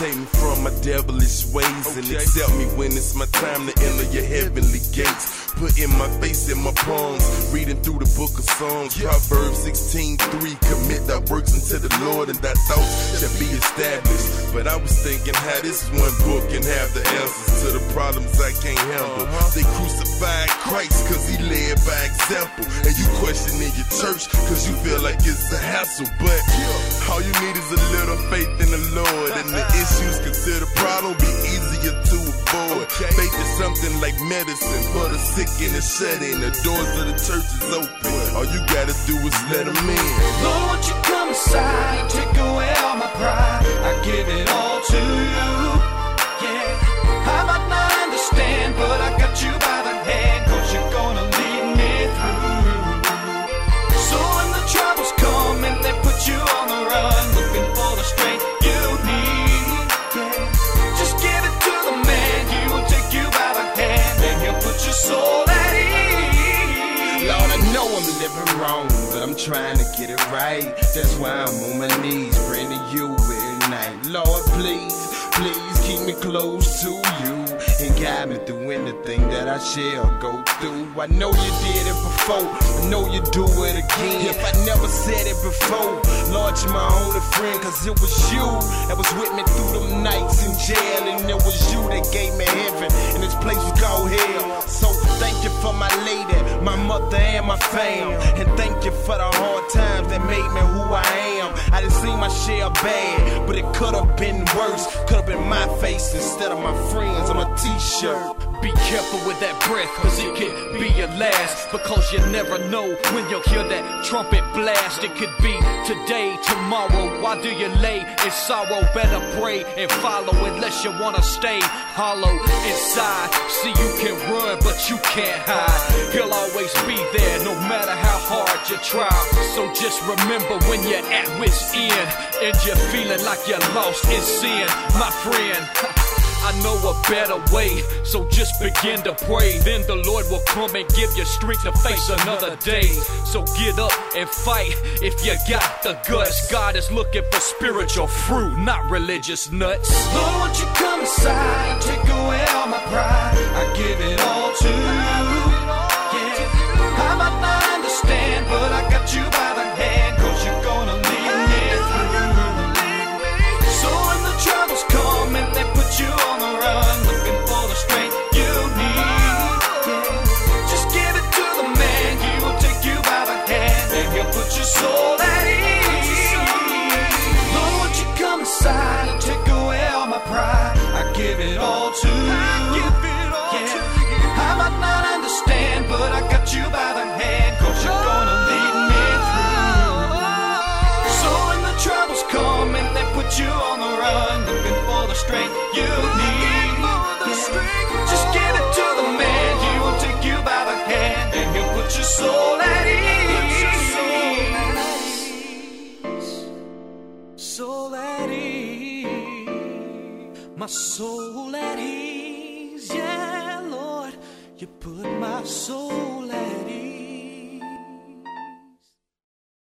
Save me from my devilish ways and accept me when it's my time to enter your heavenly gates. Putting my face in my palms, reading through the book of Psalms. Proverbs 16:3, commit thy works unto the Lord and thy thoughts shall be established. But I was thinking how this one book can have the answers to the problems I can't handle. They crucified Christ cause he led by example, and you questioning your church cause you feel like it's a hassle. But all you need is a little faith in the Lord, and the issues considered problem be easier to avoid. Faith is something like medicine for the sick and the shut-in. The doors of the church is open, all you gotta do is let them in. Lord, won't you come inside and take away all my pride? I give it all to you, yeah. I might not understand, but I got you by the hand, cause you're gonna lead me through. So when the troubles come and they put you on the run, looking for the strength you need, yeah. Just give it to the man, he will take you by the hand, and he'll put your soul at ease. Lord, I know I'm living wrong, but I'm trying to get it right. That's why I'm on my knees, praying to you every night. Lord, please, please keep me close to you and guide me through anything that I shall go through. I know you did it before, I know you do it again. If I never said it before, Lord, you're my only friend, cause it was you that was with me through them nights in jail, and it was you that gave me heaven in this place we call hell. So thank you for my lady, my mother and my fam, and thank you for the hard times that made me who I am. I done seen my share bad, but it could have been worse. Could have been my face instead of my friends on a t-shirt. Be careful with that breath, cause it could be your last. Because you never know when you'll hear that trumpet blast. It could be today, tomorrow. Why do you lay in sorrow? Better pray and follow unless you wanna stay hollow inside. See, you can run, but you can't hide. He'll always be there, no matter how hard you try. So just remember when you're at wit's end and you're feeling like you're lost in sin, my friend. I know a better way, so just begin to pray. Then the Lord will come and give you strength to face another day. So get up and fight if you got the guts. God is looking for spiritual fruit, not religious nuts. Lord, won't you come inside and take away all my pride? I give it all to you, yeah. I might not understand, but I got you by the hand, cause you're gonna lead me through. So when the troubles come and they put you on the run, looking for the strength you need, yeah. Just give it to the man, he will take you by the hand, and he'll put your soul at ease. Lord, won't you come inside and take away all my pride? I give it all to you, yeah. I might not understand, but I got you by the hand, cause you're gonna lead me through. So when the troubles come and they put you on the run, looking for the strength you need, yeah. Just give it to the man, he will take you by the hand, and he'll put your soul at ease. Soul at ease, my soul at ease.